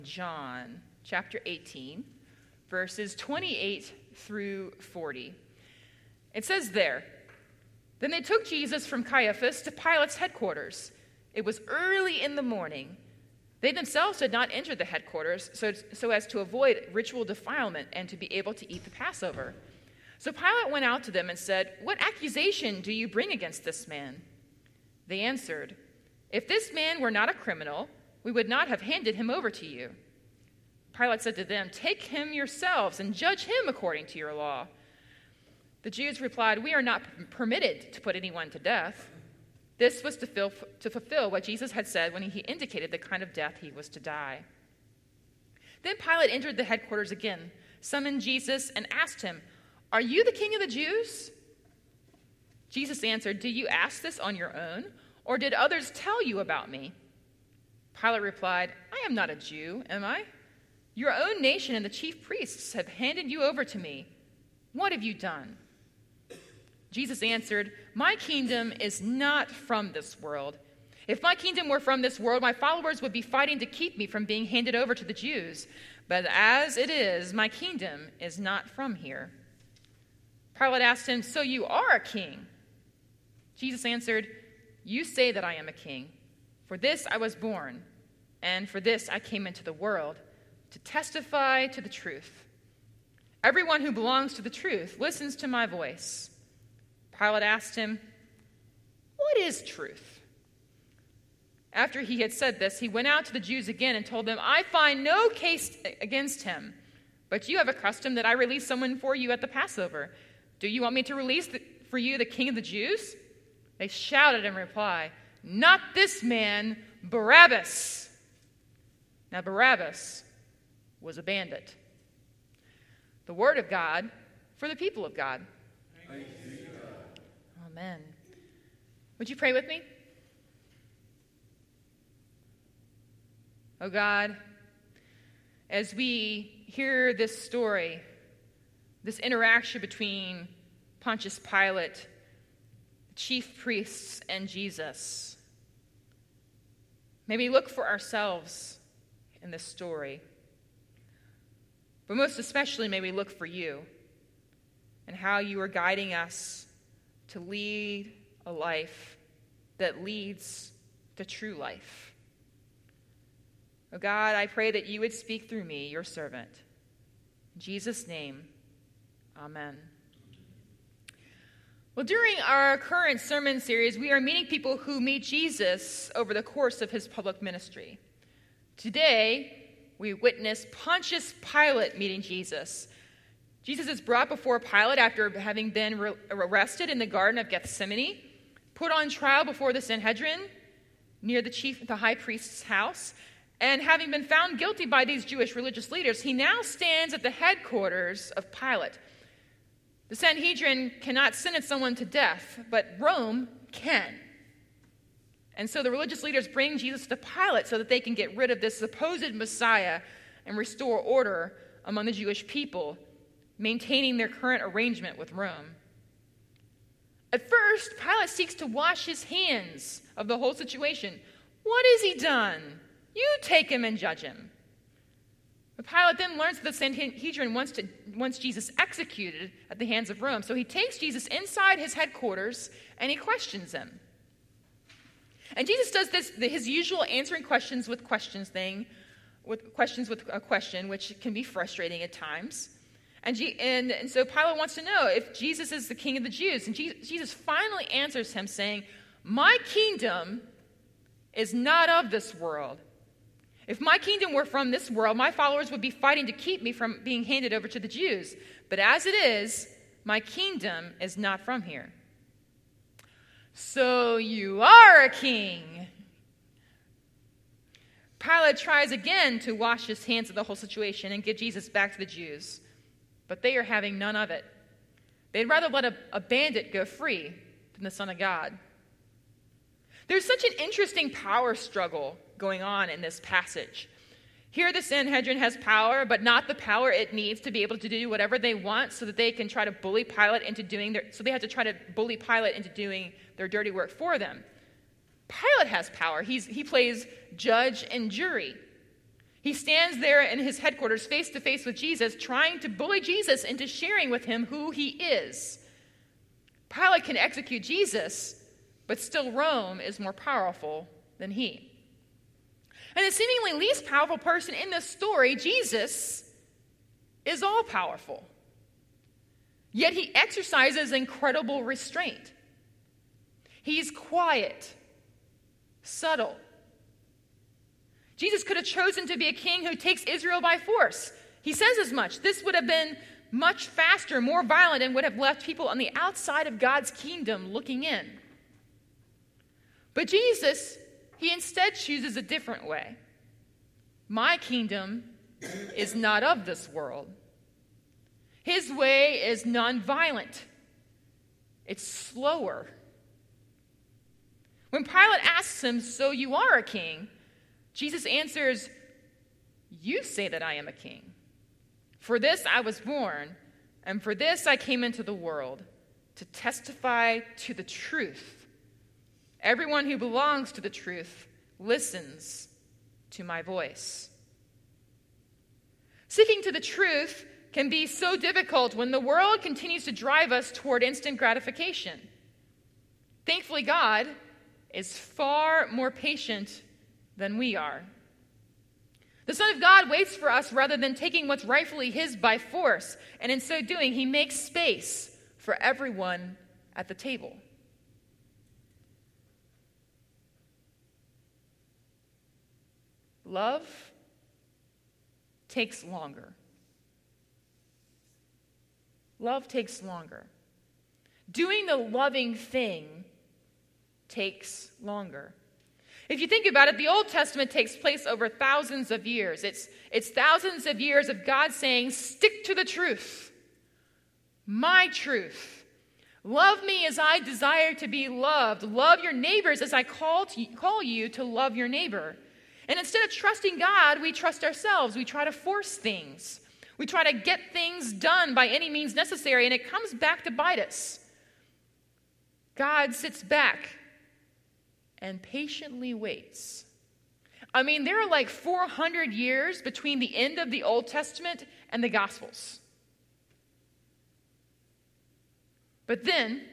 John chapter 18, verses 28 through 40. It says there, "Then they took Jesus from Caiaphas to Pilate's headquarters. It was early in the morning. They themselves had not entered the headquarters so as to avoid ritual defilement and to be able to eat the Passover. So Pilate went out to them and said, 'What accusation do you bring against this man?' They answered, 'If this man were not a criminal, we would not have handed him over to you.' Pilate said to them, 'Take him yourselves and judge him according to your law.' The Jews replied, 'We are not permitted to put anyone to death.' This was to fulfill what Jesus had said when he indicated the kind of death he was to die. Then Pilate entered the headquarters again, summoned Jesus, and asked him, 'Are you the king of the Jews?' Jesus answered, 'Do you ask this on your own, or did others tell you about me?' Pilate replied, 'I am not a Jew, am I? Your own nation and the chief priests have handed you over to me. What have you done?' Jesus answered, 'My kingdom is not from this world. If my kingdom were from this world, my followers would be fighting to keep me from being handed over to the Jews. But as it is, my kingdom is not from here.' Pilate asked him, 'So you are a king?' Jesus answered, 'You say that I am a king. For this I was born, and for this I came into the world, to testify to the truth. Everyone who belongs to the truth listens to my voice.' Pilate asked him, 'What is truth?' After he had said this, he went out to the Jews again and told them, 'I find no case against him, but you have a custom that I release someone for you at the Passover. Do you want me to release for you the king of the Jews?' They shouted in reply, 'Not this man, Barabbas.' Now Barabbas was a bandit." The word of God for the people of God. Amen. Would you pray with me? Oh God, as we hear this story, this interaction between Pontius Pilate, the chief priests, and Jesus, may we look for ourselves in this story. But most especially, may we look for you and how you are guiding us to lead a life that leads to true life. Oh God, I pray that you would speak through me, your servant. In Jesus' name, amen. Well, during our current sermon series, we are meeting people who meet Jesus over the course of his public ministry. Today, we witness Pontius Pilate meeting Jesus. Jesus is brought before Pilate after having been arrested in the Garden of Gethsemane, put on trial before the Sanhedrin near the high priest's house, and having been found guilty by these Jewish religious leaders, he now stands at the headquarters of Pilate. The Sanhedrin cannot sentence someone to death, but Rome can. And so the religious leaders bring Jesus to Pilate so that they can get rid of this supposed Messiah and restore order among the Jewish people, maintaining their current arrangement with Rome. At first, Pilate seeks to wash his hands of the whole situation. What has he done? You take him and judge him. But Pilate then learns that the Sanhedrin wants Jesus executed at the hands of Rome. So he takes Jesus inside his headquarters and he questions him. And Jesus does his usual answering questions with questions thing, with a question, which can be frustrating at times. And so Pilate wants to know if Jesus is the king of the Jews. And Jesus finally answers him saying, "My kingdom is not of this world. If my kingdom were from this world, my followers would be fighting to keep me from being handed over to the Jews. But as it is, my kingdom is not from here." "So you are a king." Pilate tries again to wash his hands of the whole situation and get Jesus back to the Jews. But they are having none of it. They'd rather let a bandit go free than the Son of God. There's such an interesting power struggle going on in this passage. Here the Sanhedrin has power, but not the power it needs to be able to do whatever they want so that they can try to bully Pilate into doing they have to try to bully Pilate into doing their dirty work for them. Pilate has power. He plays judge and jury. He stands there in his headquarters face to face with Jesus, trying to bully Jesus into sharing with him who he is. Pilate can execute Jesus, but still Rome is more powerful than he. And the seemingly least powerful person in this story, Jesus, is all powerful. Yet he exercises incredible restraint. He's quiet, subtle. Jesus could have chosen to be a king who takes Israel by force. He says as much. This would have been much faster, more violent, and would have left people on the outside of God's kingdom looking in. But Jesus, he instead chooses a different way. My kingdom is not of this world. His way is nonviolent. It's slower. When Pilate asks him, "So you are a king?" Jesus answers, "You say that I am a king. For this I was born, and for this I came into the world, to testify to the truth. Everyone who belongs to the truth listens to my voice." Seeking to the truth can be so difficult when the world continues to drive us toward instant gratification. Thankfully, God is far more patient than we are. The Son of God waits for us rather than taking what's rightfully his by force, and in so doing, he makes space for everyone at the table. Love takes longer. Love takes longer. Doing the loving thing takes longer. If you think about it, the Old Testament takes place over thousands of years. It's thousands of years of God saying, stick to the truth, my truth. Love me as I desire to be loved. Love your neighbors as I call you to love your neighbor. And instead of trusting God, we trust ourselves. We try to force things. We try to get things done by any means necessary, and it comes back to bite us. God sits back and patiently waits. I mean, there are like 400 years between the end of the Old Testament and the Gospels. But then,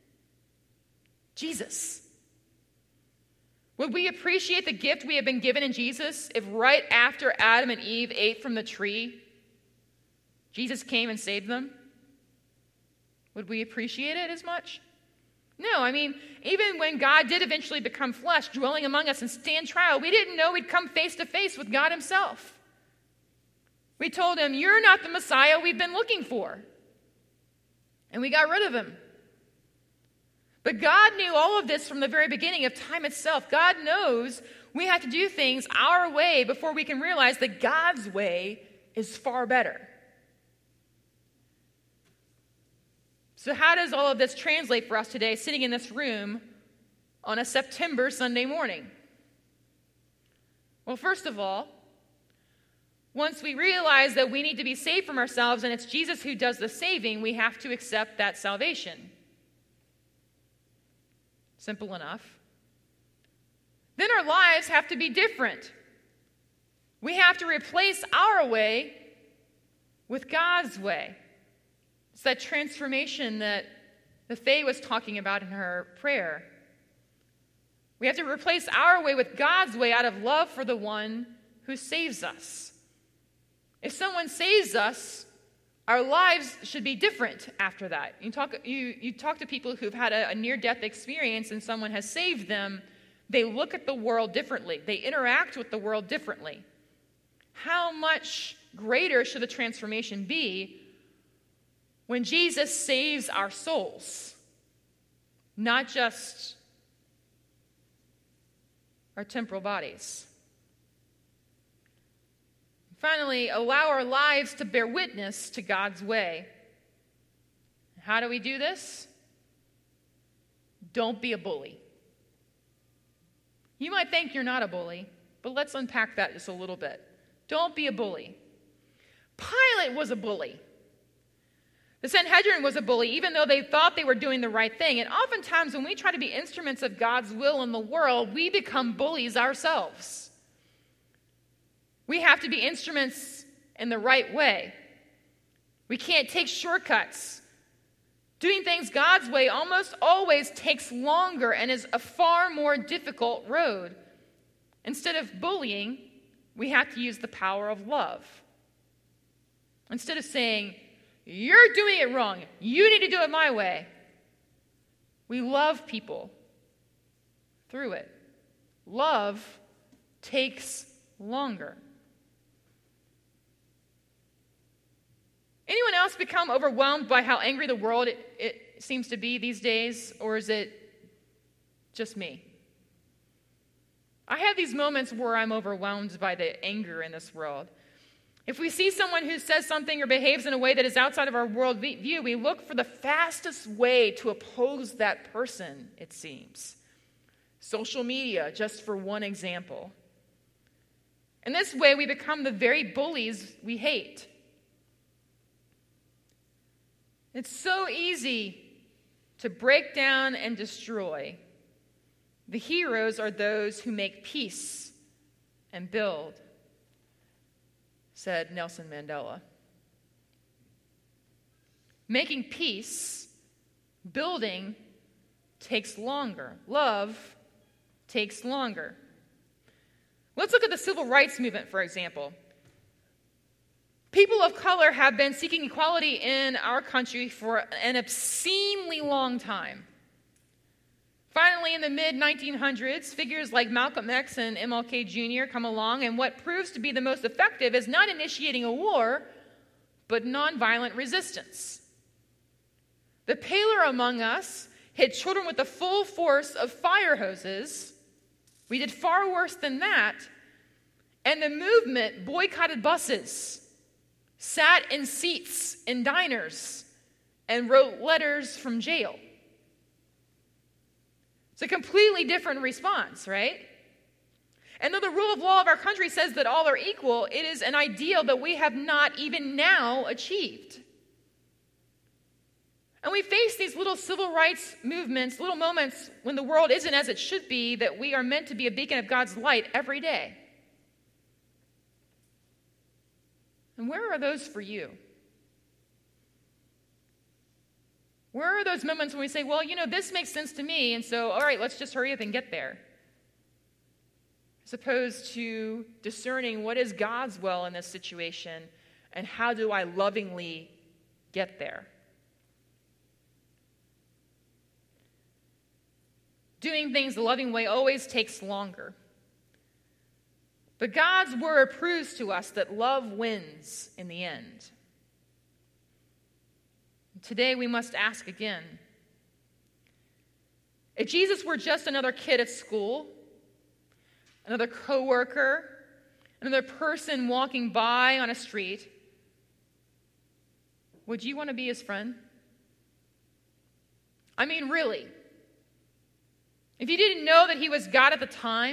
Jesus. Would we appreciate the gift we have been given in Jesus if right after Adam and Eve ate from the tree, Jesus came and saved them? Would we appreciate it as much? No, I mean, even when God did eventually become flesh, dwelling among us and stand trial, we didn't know we'd come face to face with God himself. We told him, "You're not the Messiah we've been looking for." And we got rid of him. But God knew all of this from the very beginning of time itself. God knows we have to do things our way before we can realize that God's way is far better. So how does all of this translate for us today, sitting in this room on a September Sunday morning? Well, first of all, once we realize that we need to be saved from ourselves and it's Jesus who does the saving, we have to accept that salvation. Simple enough. Then our lives have to be different. We have to replace our way with God's way. It's that transformation that the Faye was talking about in her prayer. We have to replace our way with God's way out of love for the one who saves us. If someone saves us, our lives should be different after that. You talk to people who've had a near-death experience and someone has saved them, they look at the world differently. They interact with the world differently. How much greater should the transformation be when Jesus saves our souls, not just our temporal bodies? Finally, allow our lives to bear witness to God's way. How do we do this? Don't be a bully. You might think you're not a bully, but let's unpack that just a little bit. Don't be a bully. Pilate was a bully. The Sanhedrin was a bully, even though they thought they were doing the right thing. And oftentimes when we try to be instruments of God's will in the world, we become bullies ourselves. We have to be instruments in the right way. We can't take shortcuts. Doing things God's way almost always takes longer and is a far more difficult road. Instead of bullying, we have to use the power of love. Instead of saying, "You're doing it wrong, you need to do it my way," we love people through it. Love takes longer. Anyone else become overwhelmed by how angry the world it seems to be these days, or is it just me? I have these moments where I'm overwhelmed by the anger in this world. If we see someone who says something or behaves in a way that is outside of our world view, we look for the fastest way to oppose that person, it seems. Social media, just for one example. In this way, we become the very bullies we hate. It's so easy to break down and destroy. The heroes are those who make peace and build, said Nelson Mandela. Making peace, building, takes longer. Love takes longer. Let's look at the civil rights movement, for example. People of color have been seeking equality in our country for an obscenely long time. Finally, in the mid-1900s, figures like Malcolm X and MLK Jr. come along, and what proves to be the most effective is not initiating a war, but nonviolent resistance. The paler among us hit children with the full force of fire hoses. We did far worse than that, and the movement boycotted buses, sat in seats in diners, and wrote letters from jail. It's a completely different response, right? And though the rule of law of our country says that all are equal, it is an ideal that we have not even now achieved. And we face these little civil rights movements, little moments when the world isn't as it should be, that we are meant to be a beacon of God's light every day. And where are those for you? Where are those moments when we say, well, this makes sense to me, and so, all right, let's just hurry up and get there? As opposed to discerning what is God's will in this situation, and how do I lovingly get there? Doing things the loving way always takes longer. But God's word proves to us that love wins in the end. Today we must ask again. If Jesus were just another kid at school, another coworker, another person walking by on a street, would you want to be his friend? I mean, really. If you didn't know that he was God at the time,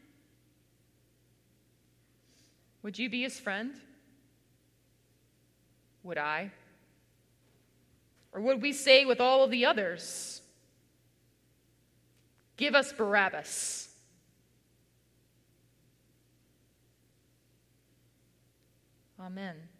would you be his friend? Would I? Or would we say with all of the others, give us Barabbas? Amen.